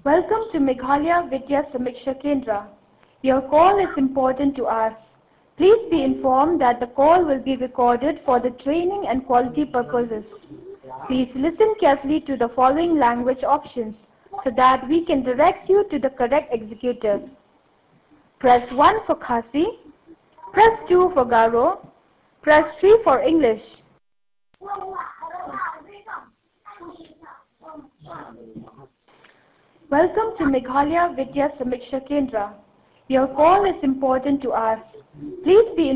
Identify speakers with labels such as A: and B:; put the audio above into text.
A: Welcome to Meghalaya Vidya Samiksha Kendra. Your call is important to us. Please be informed that the call will be recorded for the training and quality purposes. Please listen carefully to the following language options so that we can direct you to the correct executive. Press 1 for Khasi, press 2 for Garo, press 3 for English. Welcome to Meghalaya Vidya Samiksha Kendra. Your call is important to us. Please be